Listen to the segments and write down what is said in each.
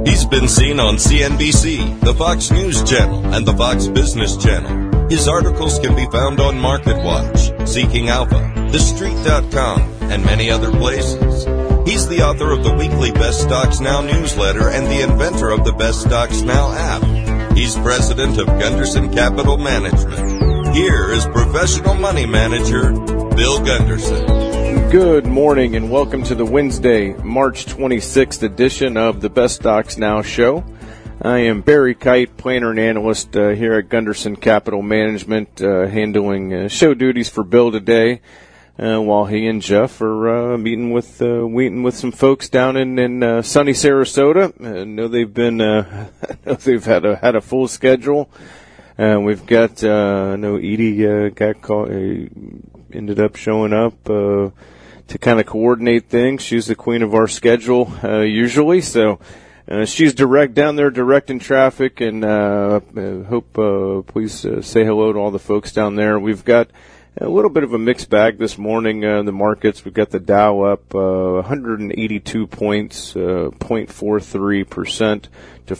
He's been seen on CNBC, the Fox News Channel, and the Fox Business Channel. His articles can be found on MarketWatch, Seeking Alpha, TheStreet.com, and many other places. He's the author of the weekly Best Stocks Now newsletter and the inventor of the Best Stocks Now app. He's president of Gunderson Capital Management. Here is professional money manager, Bill Gunderson. Good morning and welcome to the Wednesday, March 26th edition of the Best Stocks Now show. I am Barry Kite, planner and analyst here at Gunderson Capital Management, handling show duties for Bill today. While he and Jeff are meeting with some folks down in sunny Sarasota. I know they've had a full schedule. We've got I know Edie ended up showing up to kind of coordinate things. She's the queen of our schedule usually, so she's down there directing traffic. And please say hello to all the folks down there. We've got a little bit of a mixed bag this morning in the markets. We've got the Dow up 182 points, 0.43% to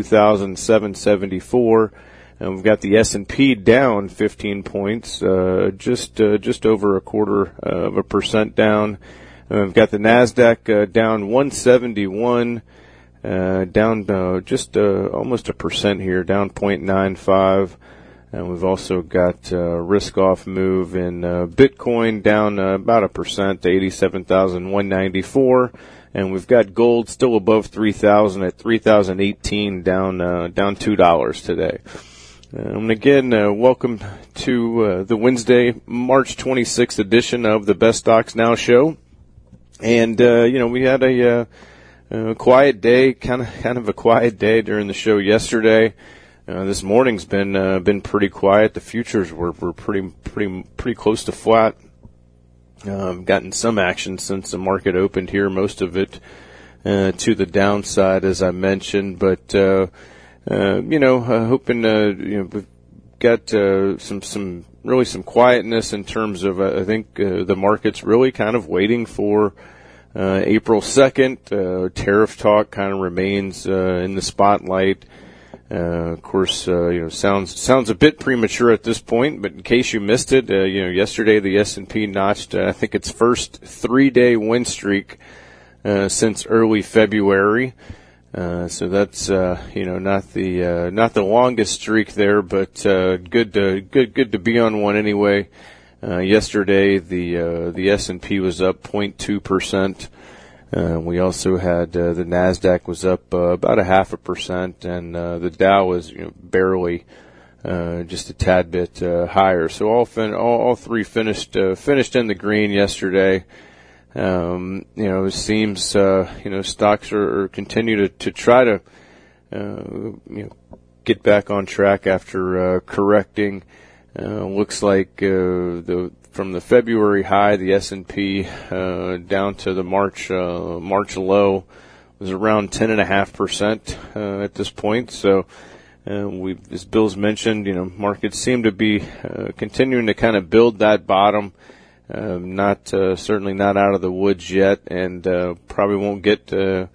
42,774. And we've got the S&P down 15 points, just over 0.25% down. We've got the Nasdaq down 171, down just almost 1% here, down 0.95. And we've also got risk-off move in Bitcoin down about 1% to 87,194, and we've got gold still above 3,000 at 3,018, down $2 today. And again, welcome to the Wednesday, March 26th edition of the Best Stocks Now show. And we had a quiet day, kind of a quiet day during the show yesterday. This morning's been pretty quiet. The futures were pretty close to flat. Gotten some action since the market opened here, most of it to the downside, as I mentioned. But hoping we've got some quietness in terms of I think the market's really kind of waiting for April 2nd. Tariff talk kind of remains in the spotlight. Of course, sounds a bit premature at this point, but in case you missed it, yesterday the S&P notched, I think its first 3-day win streak, since early February. So that's, not the longest streak there, but, good to be on one anyway. Yesterday the S&P was up 0.2%. We also had the Nasdaq was up about 0.5%, and the Dow was barely just a tad bit higher. So all three finished in the green yesterday. It seems stocks are continue to try to get back on track after correcting. Looks like from the February high, the S&P down to the March low was around 10.5% at this point. So as Bill's mentioned, markets seem to be continuing to kind of build that bottom. Certainly not out of the woods yet, and probably won't get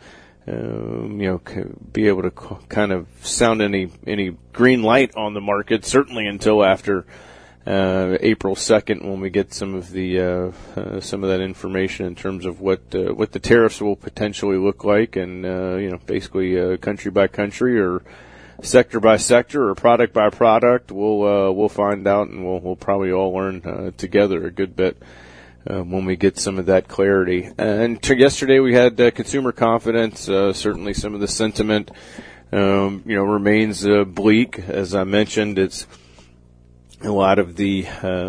be able to kind of sound any green light on the market, certainly until after April 2nd, when we get some of that information in terms of what the tariffs will potentially look like, and basically country by country or sector by sector or product by product. We'll find out, and we'll probably all learn together a good bit when we get some of that clarity. And yesterday we had consumer confidence. Certainly some of the sentiment remains bleak. As I mentioned, it's a lot of the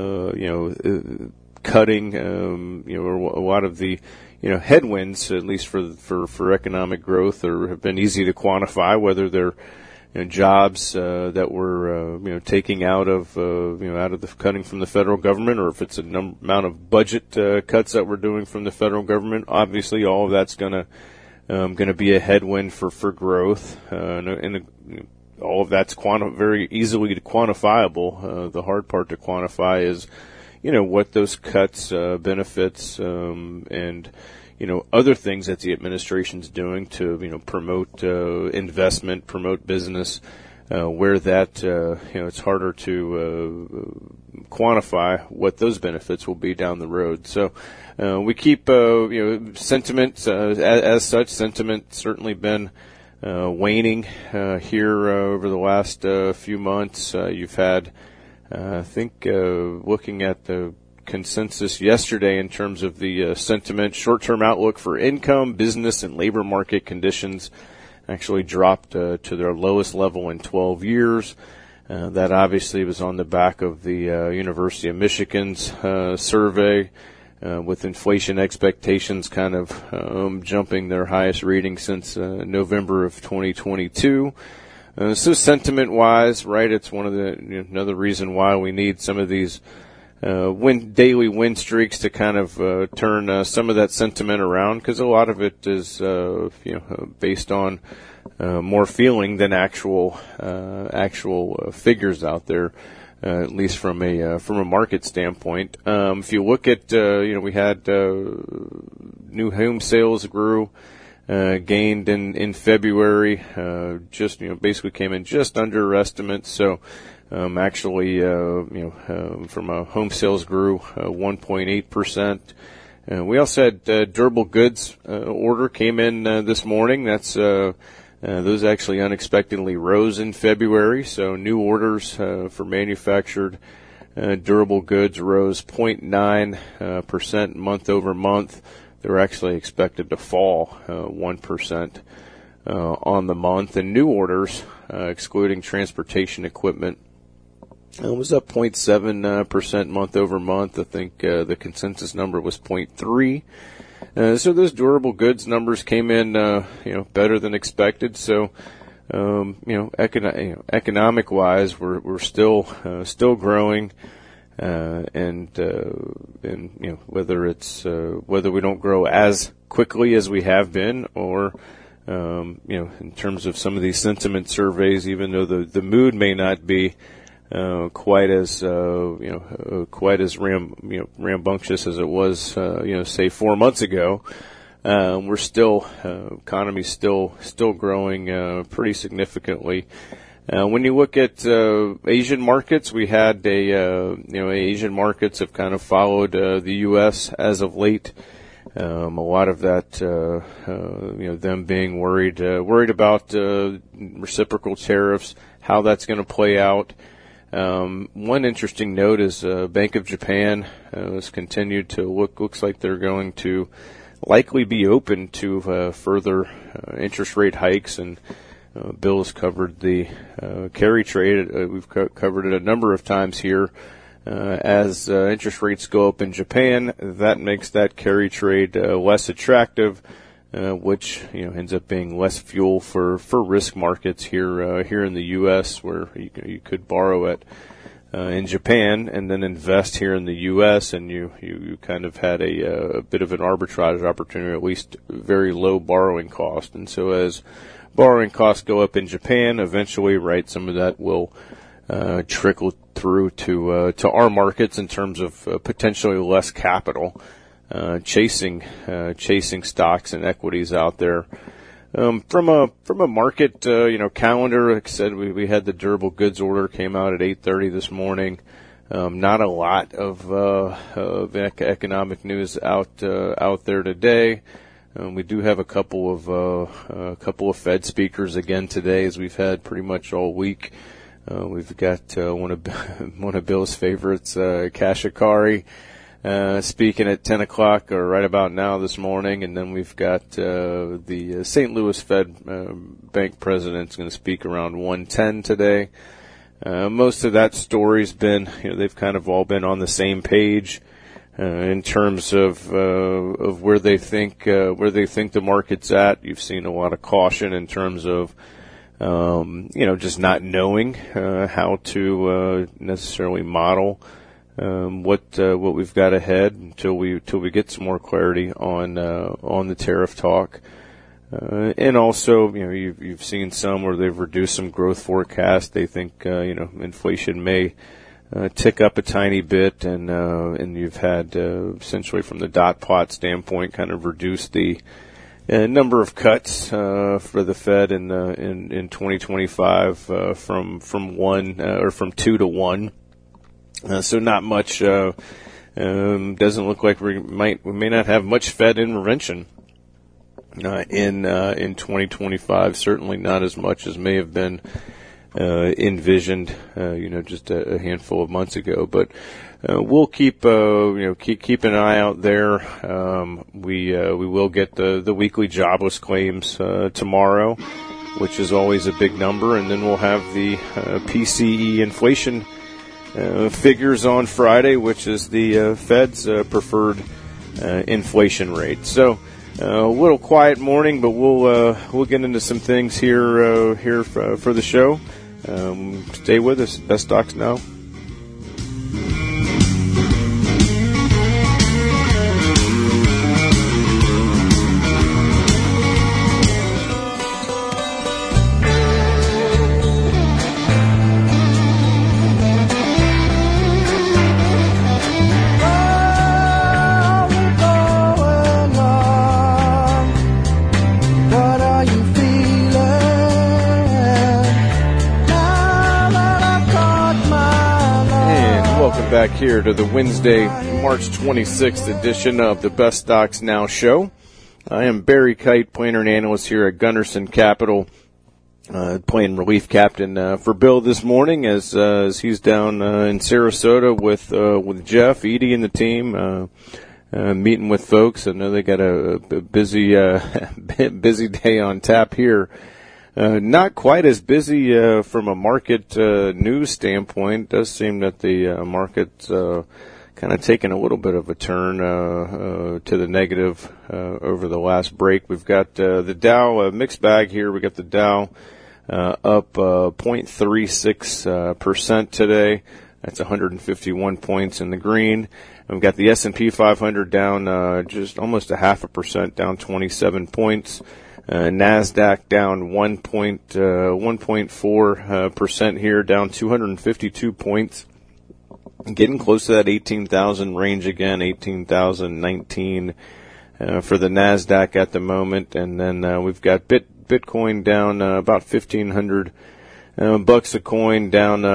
cutting, or a lot of the headwinds, at least for economic growth, have been easy to quantify, whether they're jobs that we're taking out of the cutting from the federal government, or if it's an amount of budget cuts that we're doing from the federal government. Obviously, all of that's going to be a headwind for growth, and all of that's very easily quantifiable. The hard part to quantify is what those cuts benefits, and other things that the administration's doing to, promote investment, promote business, where that, it's harder to quantify what those benefits will be down the road. So we keep, sentiment, as such, sentiment certainly been waning here over the last few months. You've had, I think, looking at the consensus yesterday in terms of the sentiment, short-term outlook for income, business, and labor market conditions actually dropped to their lowest level in 12 years. That obviously was on the back of the University of Michigan's survey, with inflation expectations kind of jumping their highest reading since November of 2022. So sentiment-wise, right, it's one of the another reason why we need some of these daily win streaks to kind of turn some of that sentiment around, because a lot of it is based on more feeling than actual figures out there, at least from a market standpoint. If you look at we had new home sales grew, gained in February, just basically came in just under estimates. So from a home sales grew 1.8%. We also had durable goods order came in this morning. That's those actually unexpectedly rose in February. So new orders for manufactured durable goods rose 0.9% month over month. They were actually expected to fall 1% on the month. And new orders, excluding transportation equipment, was up 0.7% month over month. I think the consensus number was 0.3. So those durable goods numbers came in, better than expected. So, economic wise, we're still growing, and whether it's whether we don't grow as quickly as we have been, or in terms of some of these sentiment surveys, even though the mood may not be quite as rambunctious as it was, say 4 months ago. We're still, economy's still growing, pretty significantly. When you look at, Asian markets, we had Asian markets have kind of followed, the U.S. as of late. A lot of that, them being worried about, reciprocal tariffs, how that's going to play out. One interesting note is Bank of Japan has continued to looks like they're going to likely be open to further interest rate hikes, and Bill has covered the carry trade. We've covered it a number of times here. As interest rates go up in Japan, that makes that carry trade less attractive, which ends up being less fuel for risk markets here in the U.S., where you could borrow it in Japan and then invest here in the U.S., and you kind of had a bit of an arbitrage opportunity, or at least very low borrowing cost. And so as borrowing costs go up in Japan, eventually, right, some of that will trickle through to our markets in terms of potentially less capital chasing stocks and equities out there. From a market, calendar, like I said, we had the durable goods order came out at 8:30 this morning. Not a lot of economic news out there today. We do have a couple of Fed speakers again today, as we've had pretty much all week. We've got one of Bill's favorites, Kashikari, speaking at 10 o'clock or right about now this morning, and then we've got the St. Louis Fed Bank president's going to speak around 1:10 today. Most of that story's been, they've kind of all been on the same page in terms of where they think the market's at. You've seen a lot of caution in terms of just not knowing how to necessarily model what we've got ahead until we get some more clarity on the tariff talk. And also, you've seen some where they've reduced some growth forecasts. They think inflation may tick up a tiny bit, and you've had essentially from the dot plot standpoint kind of reduced the number of cuts for the Fed in 2025 from 2 to 1. So not much. Doesn't look like we may not have much Fed intervention in 2025. Certainly not as much as may have been envisioned, just a handful of months ago. But we'll keep an eye out there. We will get the weekly jobless claims tomorrow, which is always a big number, and then we'll have the PCE inflation figures on Friday, which is the Fed's preferred inflation rate. So a little quiet morning, but we'll get into some things here for the show. Stay with us. Best Stocks Now. Back here to the Wednesday, March 26th edition of the Best Stocks Now show. I am Barry Kite, planner and analyst here at Gunderson Capital, playing relief captain for Bill this morning as he's down in Sarasota with Jeff, Edie, and the team, meeting with folks. I know they got a busy busy day on tap here. Not quite as busy from a market news standpoint. It does seem that the market's kind of taken a little bit of a turn to the negative over the last break. We've got the Dow, mixed bag here. We got the Dow up 0.36% today. That's 151 points in the green. And we've got the S&P 500 down just almost 0.5%, down 27 points. NASDAQ down 1.4% here, down 252 points. Getting close to that 18,000 range again, 18,019 for the NASDAQ at the moment. And then we've got Bitcoin down about $1,500 bucks a coin, down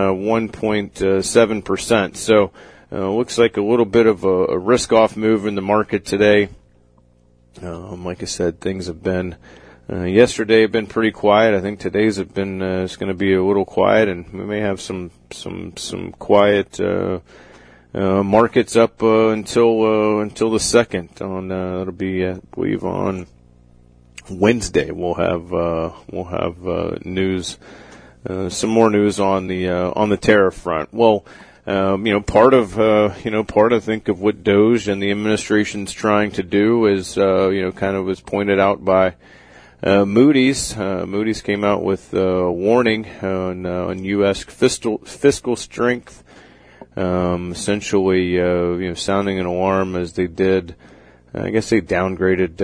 1.7%. So looks like a little bit of a risk-off move in the market today. Like I said, things have been yesterday have been pretty quiet. I think today's have been it's going to be a little quiet, and we may have some quiet markets up until the second. On that'll be I believe on Wednesday. We'll have news, some more news on the tariff front. Well. Part of I think of what DOGE and the administration's trying to do is, kind of was pointed out by Moody's. Moody's came out with a warning on U.S. fiscal strength, essentially, sounding an alarm as they did. I guess they downgraded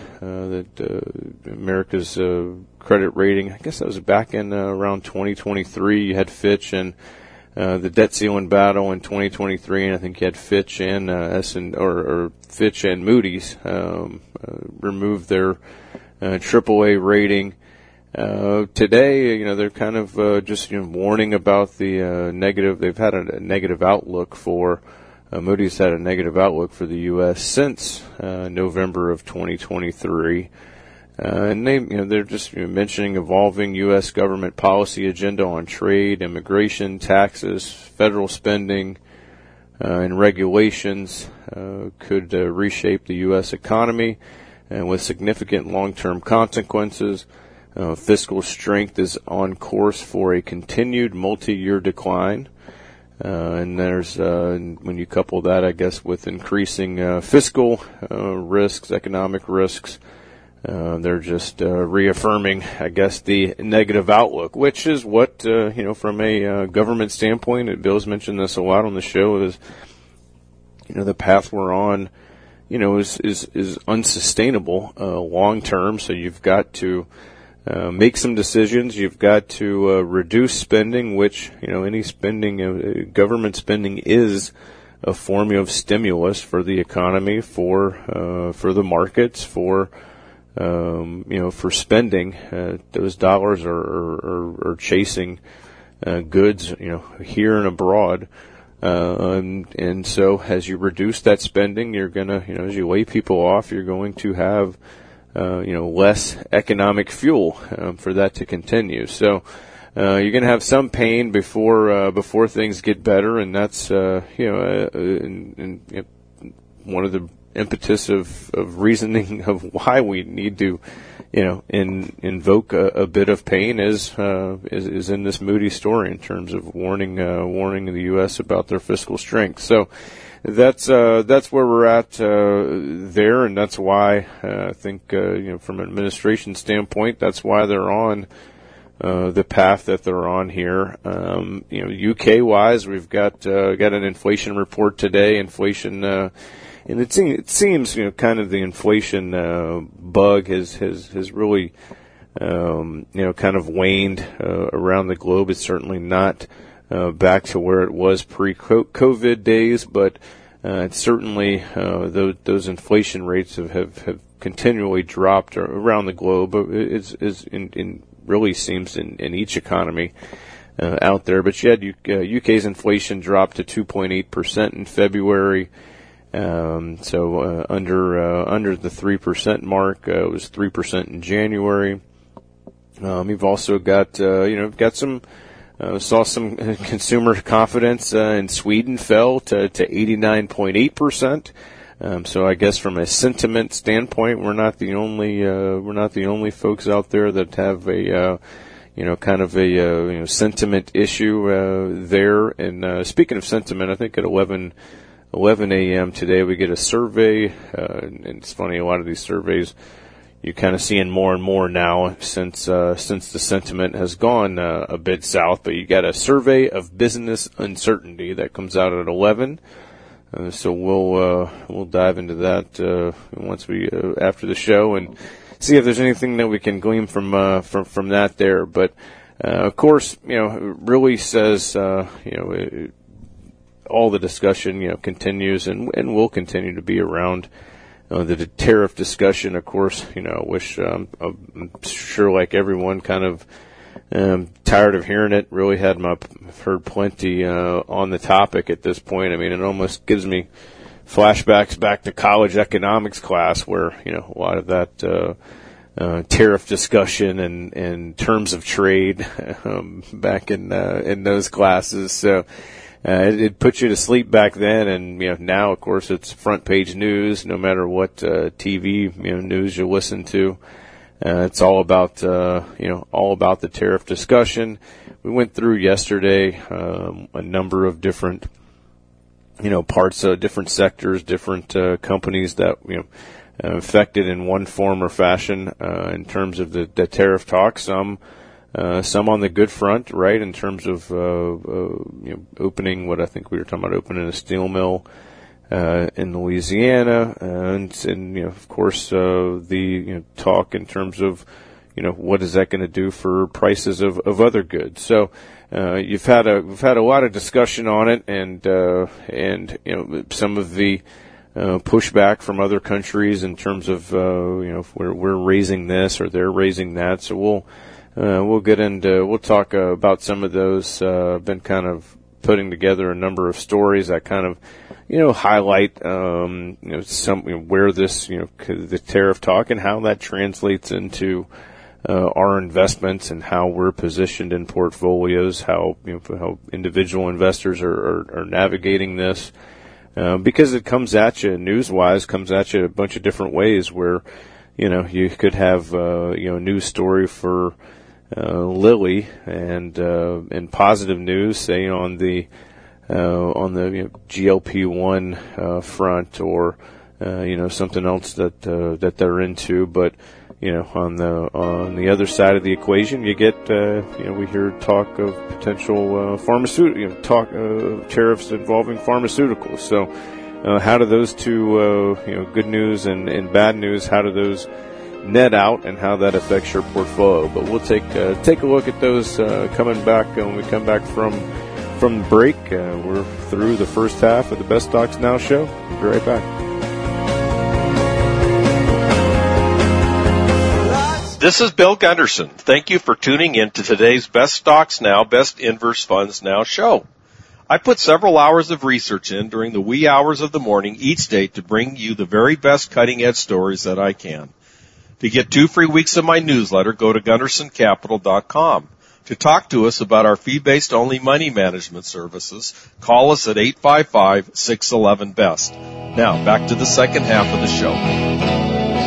America's credit rating. I guess that was back in around 2023. You had Fitch and the debt ceiling battle in 2023, and I think you had Fitch and Fitch and Moody's remove their AAA rating. Today, they're kind of just warning about the negative. They've had a negative outlook for Moody's had a negative outlook for the U.S. since November of 2023. And they're just mentioning evolving U.S. government policy agenda on trade, immigration, taxes, federal spending, and regulations could reshape the U.S. economy, and with significant long-term consequences. Fiscal strength is on course for a continued multi-year decline. And there's when you couple that, I guess, with increasing fiscal risks, economic risks. They're just reaffirming, I guess, the negative outlook, which is what, from a government standpoint, Bill's mentioned this a lot on the show, is, the path we're on, is unsustainable long term. So you've got to make some decisions. You've got to reduce spending, which, any spending, government spending is a form of stimulus for the economy, for the markets, for spending. Those dollars are chasing goods, here and abroad. And so as you reduce that spending, you're gonna, as you lay people off, you're going to have, less economic fuel, for that to continue. So, you're going to have some pain before things get better, and that's one of the impetus of reasoning of why we need to invoke a bit of pain is in this Moody's story in terms of warning the U.S. about their fiscal strength. So that's where we're at there, and that's why I think from an administration standpoint, that's why they're on the path that they're on here. UK wise, we've got an inflation report today. Inflation, and it seems kind of the inflation bug has really kind of waned around the globe. It's certainly not back to where it was pre-COVID days, but it's certainly those inflation rates have continually dropped around the globe. It's really seems in each economy out there. But you had UK's inflation dropped to 2.8% in February, so under the 3% mark. It was 3% in January. You've also got got some saw some consumer confidence in Sweden fell to 89.8%. So I guess from a sentiment standpoint, we're not the only folks out there that have a kind of a sentiment issue there. And speaking of sentiment, I think at 11 a.m. today we get a survey, and it's funny, a lot of these surveys you're kind of seeing more and more now since the sentiment has gone a bit south. But you got a survey of business uncertainty that comes out at 11. So we'll dive into that once we after the show and see if there's anything that we can glean from that there. But of course, it really says all the discussion continues and will continue to be around the tariff discussion. Of course, I wish I'm sure like everyone kind of tired of hearing it. Really heard plenty on the topic at this point. I mean, it almost gives me flashbacks back to college economics class where, a lot of that tariff discussion and terms of trade back in those classes. So it put you to sleep back then, and now of course it's front page news no matter what TV news you listen to. It's all about the tariff discussion. We went through yesterday a number of different parts, different sectors, different companies that affected in one form or fashion in terms of the tariff talk. Some on the good front, right, in terms of opening what I think we were talking about, opening a steel mill in Louisiana, and of course the talk in terms of what is that going to do for prices of other goods. So we've had a lot of discussion on it, and some of the pushback from other countries in terms of if we're raising this or they're raising that. So we'll talk about some of those. I've been kind of putting together a number of stories that kind of highlight where this the tariff talk and how that translates into our investments and how we're positioned in portfolios, how individual investors are navigating this, because it comes at you news-wise, comes at you a bunch of different ways where you could have a news story for Lilly and positive news, say on the GLP-1 front, or something else that they're into, but on the other side of the equation, you get we hear talk of potential tariffs involving pharmaceuticals. So how do those two good news and bad news, how do those net out and how that affects your portfolio. But we'll take a look at those coming back when we come back from the break. We're through the first half of the Best Stocks Now show. We'll be right back. This is Bill Gunderson. Thank you for tuning in to today's Best Stocks Now, Best Inverse Funds Now show. I put several hours of research in during the wee hours of the morning each day to bring you the very best cutting-edge stories that I can. To get 2 free weeks of my newsletter, go to GundersonCapital.com. To talk to us about our fee-based only money management services, call us at 855-611-BEST. Now, back to the second half of the show.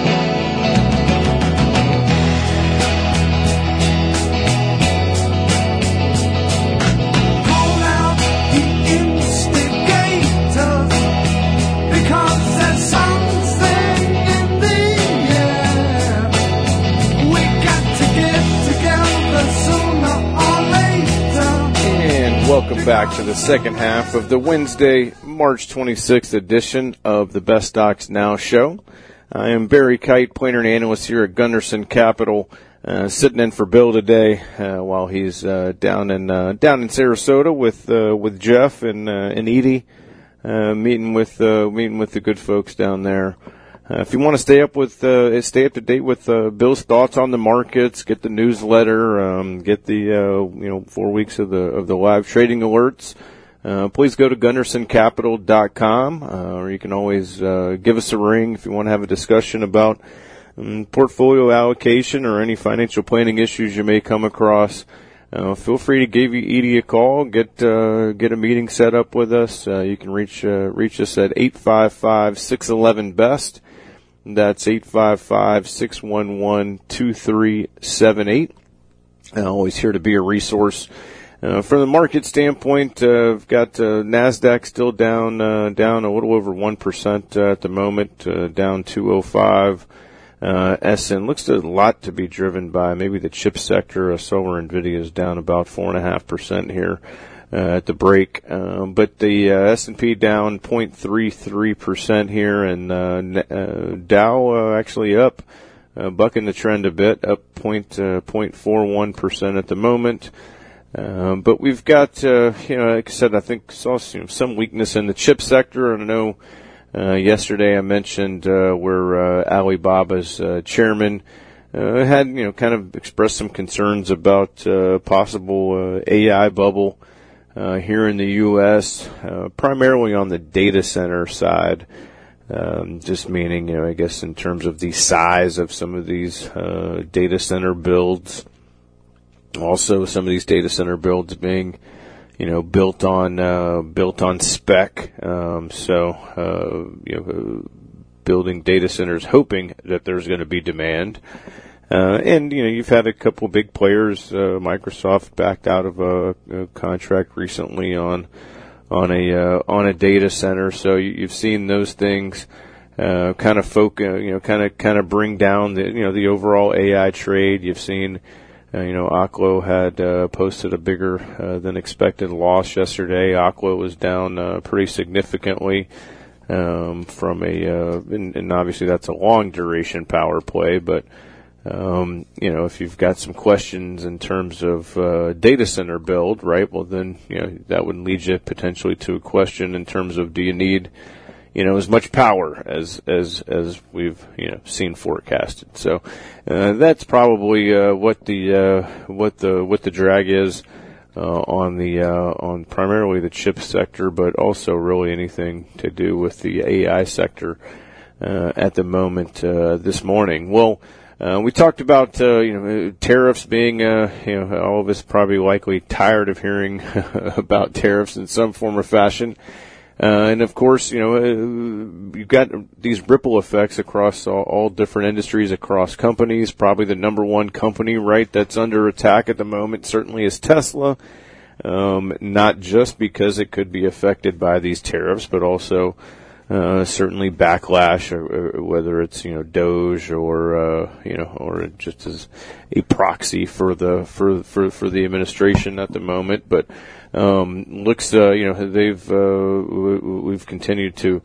Welcome back to the second half of the Wednesday, March 26th edition of the Best Stocks Now show. I am Barry Kite, planner and analyst here at Gunderson Capital, sitting in for Bill today while he's down in Sarasota with Jeff and Edie, meeting with the good folks down there. If you want to stay up to date with Bill's thoughts on the markets, get the newsletter, get the 4 weeks of the live trading alerts, please go to GundersonCapital.com, or you can always give us a ring if you want to have a discussion about portfolio allocation or any financial planning issues you may come across. Feel free to give Edie a call, get a meeting set up with us. You can reach us at 855-611-BEST. That's 855-611-2378. Always here to be a resource. From the market standpoint, we've got NASDAQ still down a little over 1% at the moment, down 205. S&P looks a lot to be driven by maybe the chip sector. Solar NVIDIA is down about 4.5% here at the break. But the S&P down 0.33% here, and Dow actually up, bucking the trend a bit, up 0.41% at the moment. But we've got, like I said, I think saw some weakness in the chip sector. I know yesterday I mentioned where Alibaba's chairman had kind of expressed some concerns about possible AI bubble here in the U.S., primarily on the data center side, just meaning, I guess in terms of the size of some of these data center builds. Also, some of these data center builds being, built on spec. Building data centers, hoping that there's going to be demand. And you've had a couple big players. Microsoft backed out of a contract recently on a data center. So you've seen those things kind of bring down the overall AI trade. You've seen Oklo had posted a bigger than expected loss yesterday. Oklo was down pretty significantly from and obviously that's a long duration power play, but if you've got some questions in terms of data center build, right? Well, then that would lead you potentially to a question in terms of, do you need as much power as we've seen forecasted? So that's probably what the drag is on primarily the chip sector, but also really anything to do with the AI sector at the moment this morning. Well, we talked about tariffs being all of us probably likely tired of hearing about tariffs in some form or fashion. And of course, you've got these ripple effects across all different industries, across companies. Probably the number one company, right, that's under attack at the moment certainly is Tesla. Not just because it could be affected by these tariffs, but also certainly backlash, or whether it's Doge or just as a proxy for the administration at the moment. But looks we've continued to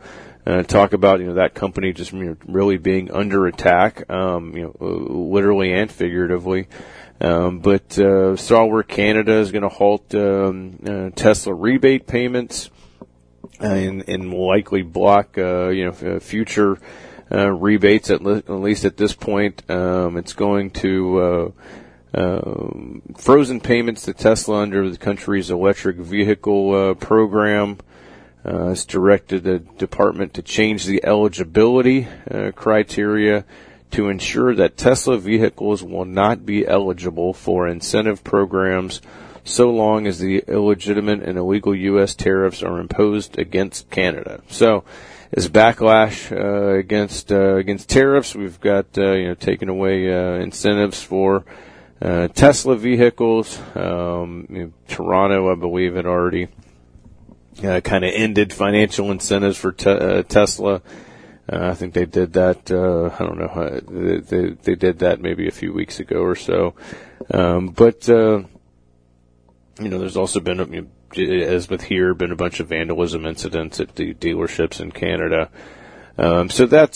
talk about, that company just really being under attack, literally and figuratively. But saw where Canada is going to halt Tesla rebate payments and will likely block future rebates at least at this point. It's going to frozen payments to Tesla under the country's electric vehicle program. It's directed the department to change the eligibility criteria to ensure that Tesla vehicles will not be eligible for incentive programs so long as the illegitimate and illegal U.S. tariffs are imposed against Canada. So, as backlash against tariffs, we've got taken away incentives for Tesla vehicles. Toronto, I believe, had already kind of ended financial incentives for Tesla. I think they did that. I don't know. They did that maybe a few weeks ago or so. But there's also been, as with here, been a bunch of vandalism incidents at the dealerships in Canada. So that's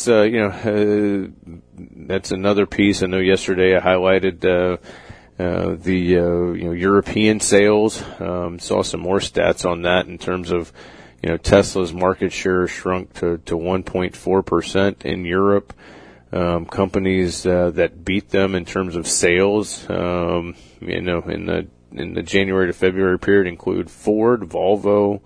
that's another piece. I know yesterday I highlighted the European sales. Saw some more stats on that in terms of Tesla's market share shrunk to 1.4% in Europe. Companies that beat them in terms of sales, in the January to February period include Ford, Volvo,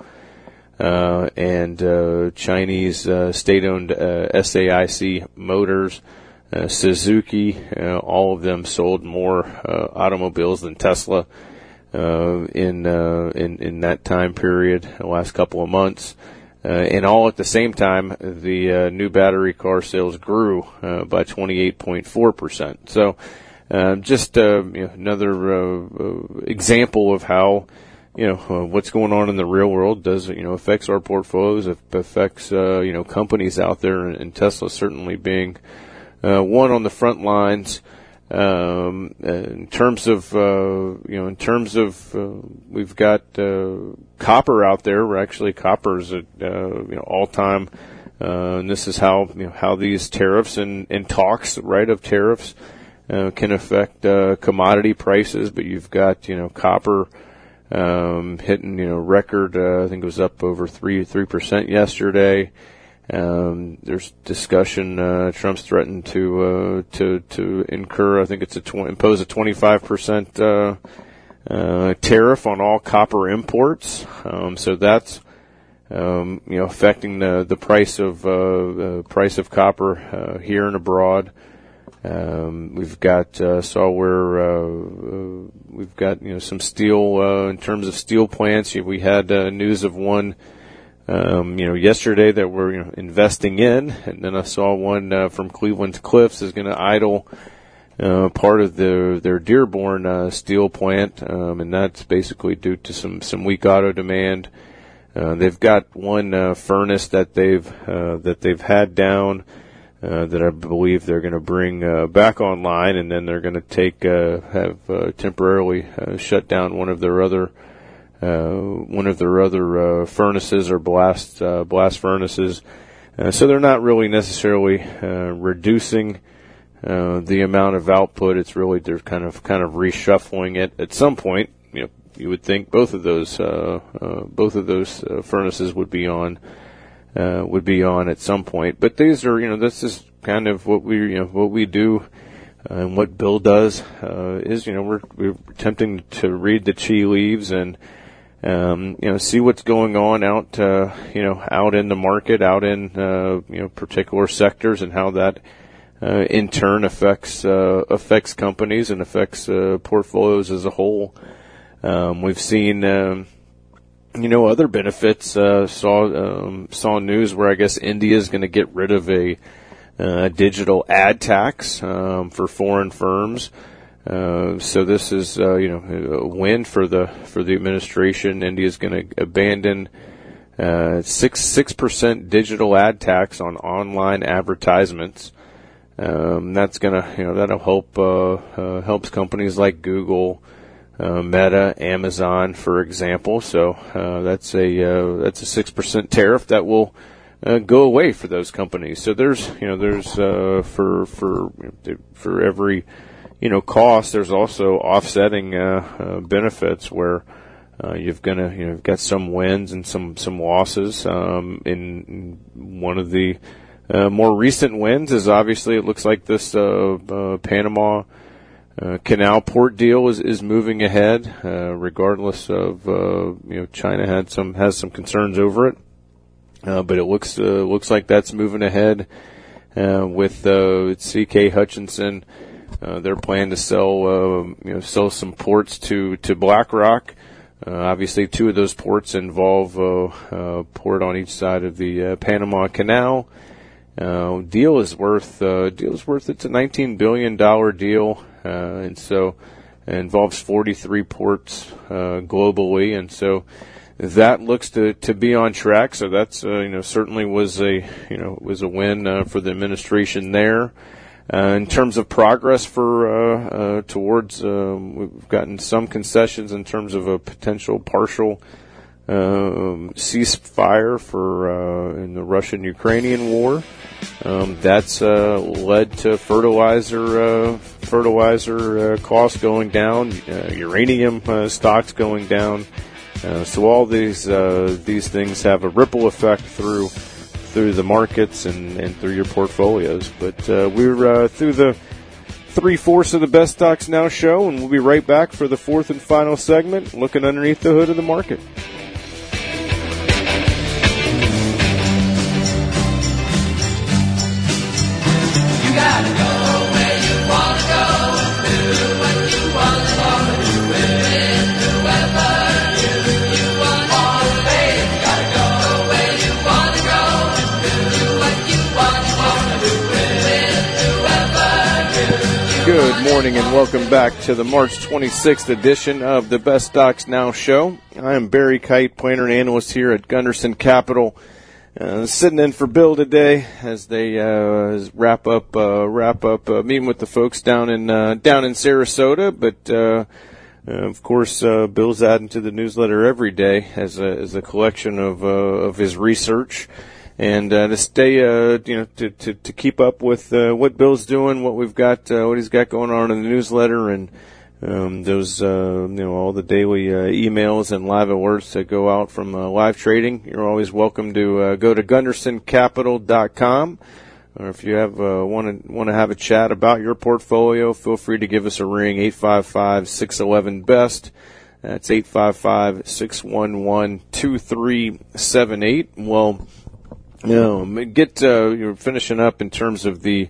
and Chinese state-owned SAIC Motors, Suzuki. All of them sold more automobiles than Tesla in that time period, the last couple of months. And all at the same time, the new battery car sales grew by 28.4%. So just another example of how what's going on in the real world does affects our portfolios, affects companies out there, and Tesla certainly being one on the front lines. In terms of we've got copper out there. We're actually copper's at all time, and this is how these tariffs and talks of tariffs can affect commodity prices. But you've got copper hitting record. I think it was up over 3% yesterday. There's discussion. Trump's threatened to incur. I think it's impose a 25% tariff on all copper imports. So that's affecting the price of copper here and abroad. We've got we've got some steel in terms of steel plants. We had news of one. Yesterday that we're investing in, and then I saw one from Cleveland Cliffs is going to idle part of their Dearborn steel plant, and that's basically due to some weak auto demand. They've got one furnace that they've had down that I believe they're going to bring back online, and then they're going to have temporarily shut down one of their other furnaces or blast furnaces. So they're not really necessarily reducing the amount of output. It's really they're kind of reshuffling it. At some point, you would think both of those furnaces would be on at some point. But these are this is kind of what we do. And what Bill does is we're attempting to read the tea leaves and see what's going on out in the market, out in particular sectors, and how that in turn affects companies and affects portfolios as a whole. We've seen other benefits. Saw news where I guess India is going to get rid of a digital ad tax for foreign firms. So this is, a win for the administration. India is going to abandon 6% digital ad tax on online advertisements. That's gonna, that'll helps companies like Google, Meta, Amazon, for example. So that's a 6% tariff that will go away for those companies. So there's for every cost, there's also offsetting benefits where you've got some wins and some losses. In one of the more recent wins is obviously it looks like this Panama Canal port deal is moving ahead, regardless of China has some concerns over it, but it looks like that's moving ahead with CK Hutchinson. Their plan to sell some ports to BlackRock. Obviously, two of those ports involve a port on each side of the Panama Canal. Deal is worth it's a $19 billion deal, and so it involves 43 ports globally, and so that looks to be on track. So that's certainly was a win for the administration there. In terms of progress towards, we've gotten some concessions in terms of a potential partial ceasefire in the Russian-Ukrainian war. That's led to fertilizer costs going down, uranium stocks going down. So all these things have a ripple effect through the markets and through your portfolios. But we're through the 3/4 of the Best Stocks Now show, and we'll be right back for the fourth and final segment, looking underneath the hood of the market. You gotta go where you wanna go, do what you wanna do with whoever you want to be. You gotta go where you wanna go, do what you wanna do with whoever you. Good morning and welcome back to the March 26th edition of the Best Stocks Now show. I am Barry Kite, planner and analyst here at Gunderson Capital. Sitting in for Bill today as they wrap up meeting with the folks down in Sarasota. But of course, Bill's adding to the newsletter every day as a collection of his research, and to stay to keep up with what Bill's doing, what he's got going on in the newsletter, and those all the daily emails and live alerts that go out from live trading. You're always welcome to go to GundersonCapital.com, or if you have want to have a chat about your portfolio, feel free to give us a ring, 855-611-BEST. That's 855-611-2378. Well, you're finishing up in terms of the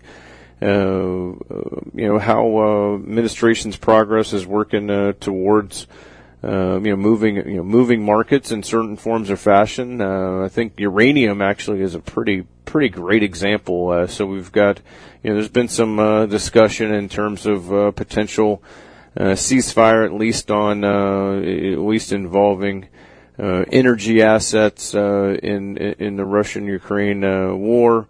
how administration's progress is working towards moving markets in certain forms or fashion. I think uranium actually is a pretty great example. So we've got there's been some discussion in terms of potential ceasefire, at least involving energy assets in the Russian-Ukraine war.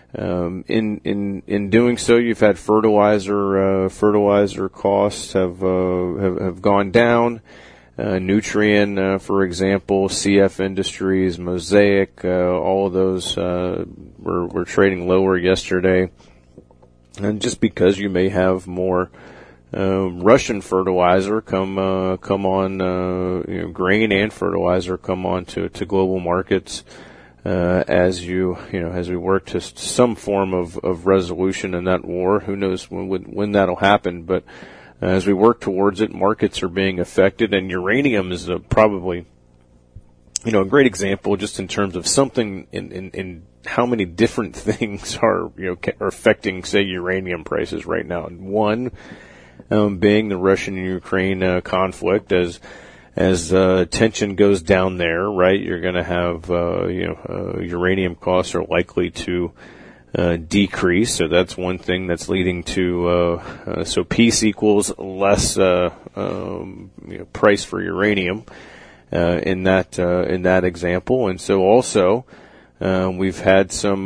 In doing so, you've had fertilizer costs have gone down. Nutrien, for example, CF Industries, Mosaic, all of those were trading lower yesterday. And just because you may have more Russian fertilizer come on, grain and fertilizer come on to global markets. As we work to some form of resolution in that war. Who knows when that'll happen, but as we work towards it, markets are being affected, and uranium is probably, a great example just in terms of something in how many different things are affecting, say, uranium prices right now. And one, being the Russian and Ukraine conflict. As tension goes down there, right, you're going to have, uranium costs are likely to decrease. So that's one thing that's leading to, so peace equals less, price for uranium, in that example. And so also, we've had some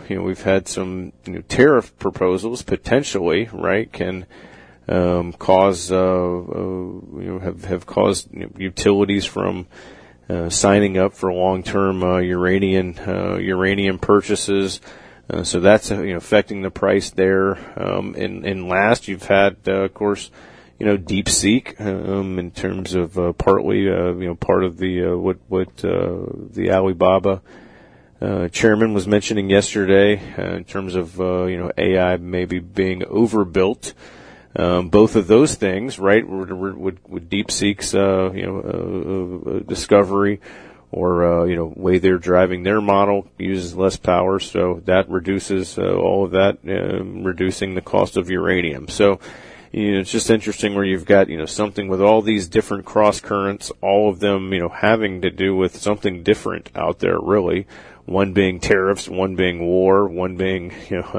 tariff proposals potentially, right, can have caused utilities from signing up for long-term uranium purchases. So that's affecting the price there. And last, you've had, of course, DeepSeek in terms of partly part of the what the Alibaba chairman was mentioning yesterday in terms of AI maybe being overbuilt. Both of those things, right? Would DeepSeek's discovery or way they're driving their model uses less power, so that reduces all of that, reducing the cost of uranium. So it's just interesting where you've got something with all these different cross currents, all of them having to do with something different out there, really. One being tariffs, one being war, one being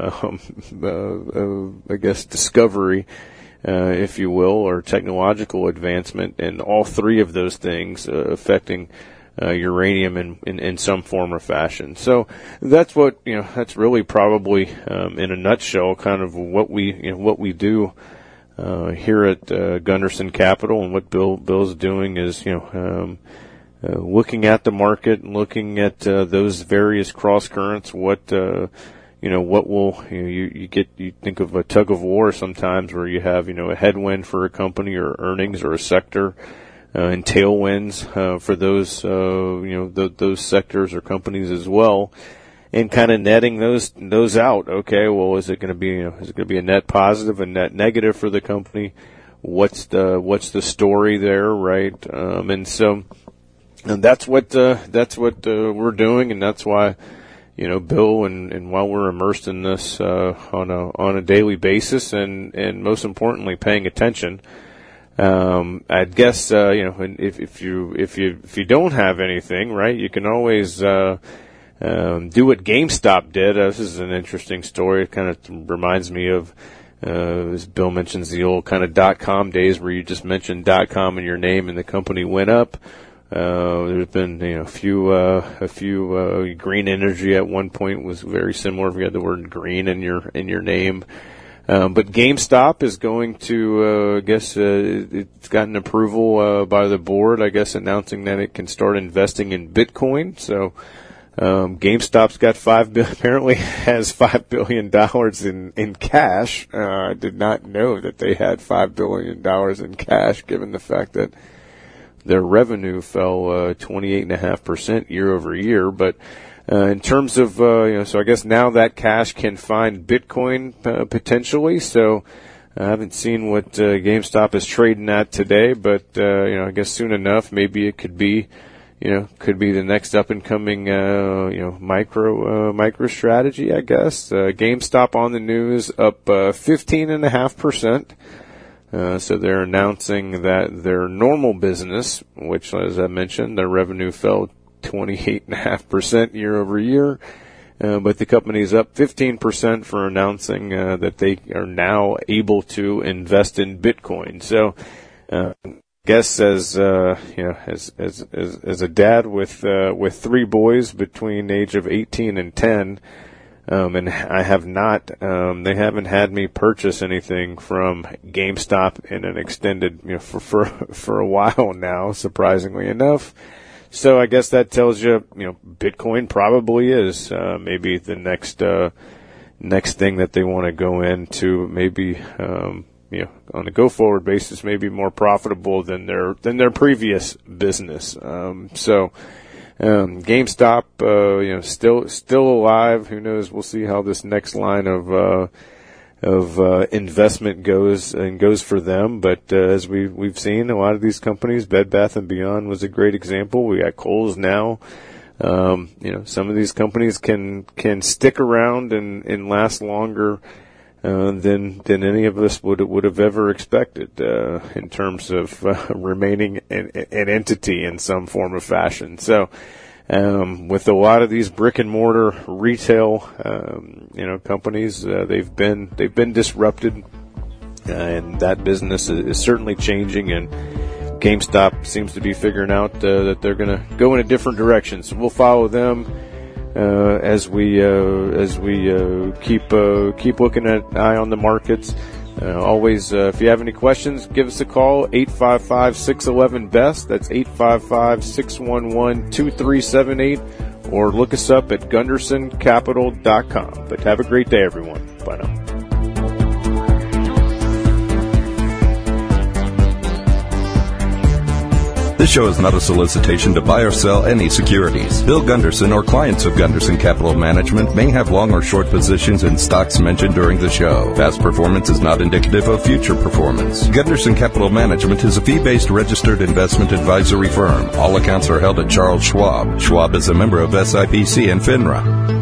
I guess discovery, if you will, or technological advancement, and all three of those things affecting uranium in some form or fashion. So that's what that's really probably in a nutshell kind of what we do here at Gunderson Capital, and what Bill's doing is looking at the market, looking at those various cross currents. What what will you think of a tug of war sometimes, where you have a headwind for a company or earnings or a sector, and tailwinds for those those sectors or companies as well, and kind of netting those out. Okay, well, is it going to be a net positive, a net negative for the company? What's the story there, right? And so. And that's what we're doing, and that's why, Bill, and while we're immersed in this on a daily basis, and most importantly, paying attention. I guess if you don't have anything, right, you can always do what GameStop did. This is an interesting story. It kind of reminds me of. As Bill mentions, the old kind of .com days where you just mentioned .com in your name and the company went up. There's been a few green energy at one point was very similar. If you had the word green in your name, but GameStop is going to I guess it's gotten approval by the board, I guess, announcing that it can start investing in Bitcoin. So GameStop's got apparently has $5 billion in cash. I did not know that they had $5 billion in cash, given the fact that their revenue fell 28.5% year over year. But in terms of so I guess now that cash can find Bitcoin potentially. So I haven't seen what GameStop is trading at today, but I guess soon enough maybe it could be the next up and coming micro strategy, I guess. GameStop on the news up 15.5%. So they're announcing that their normal business, which, as I mentioned, their revenue fell 28.5% year over year, but the company's up 15% for announcing that they are now able to invest in Bitcoin. So, I guess as a dad with three boys between the age of 18 and 10. And I have not, they haven't had me purchase anything from GameStop in an extended, for a while now, surprisingly enough. So I guess that tells you, Bitcoin probably is, maybe the next thing that they want to go into, maybe, on a go forward basis, maybe more profitable than their previous business. GameStop, still alive. Who knows? We'll see how this next line of investment goes for them. But, as we've seen, a lot of these companies, Bed Bath & Beyond was a great example. We got Kohl's now. Some of these companies can stick around and last longer, than any of us would have ever expected, in terms of, remaining an entity in some form or fashion. So, with a lot of these brick and mortar retail, companies, they've been disrupted, and that business is certainly changing, and GameStop seems to be figuring out, that they're gonna go in a different direction. So we'll follow them. As we keep looking at eye on the markets, Always, if you have any questions, give us a call, 855-611-BEST. That's 855-611-2378. Or look us up at GundersonCapital.com. But have a great day, everyone. Bye now. This show is not a solicitation to buy or sell any securities. Bill Gunderson or clients of Gunderson Capital Management may have long or short positions in stocks mentioned during the show. Past performance is not indicative of future performance. Gunderson Capital Management is a fee-based registered investment advisory firm. All accounts are held at Charles Schwab. Schwab is a member of SIPC and FINRA.